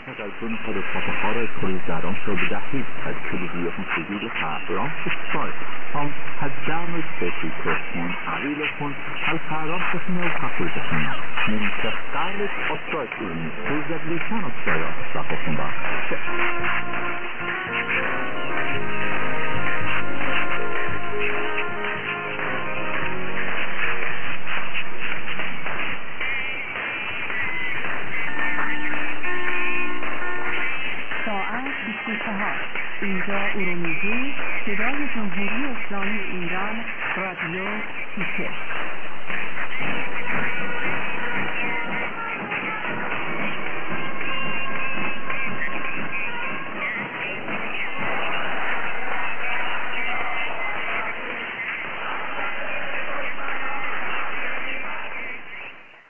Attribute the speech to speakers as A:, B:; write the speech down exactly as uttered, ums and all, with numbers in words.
A: Hintergrund vor der Protokolle Kulisaron so bedachtet hat Kulisierung für die Haram Sport هم هالدعم السياسي كرسمون عريلكم الحرام تسمية وحقل تسمية من تفقالك أطرق إلمي توزد لسان الصياء أطلقكم بقى
B: ساعت بیست و چهار اینجا ارومیزی صدای جمهوری اسلامی ایران رادیو تیکه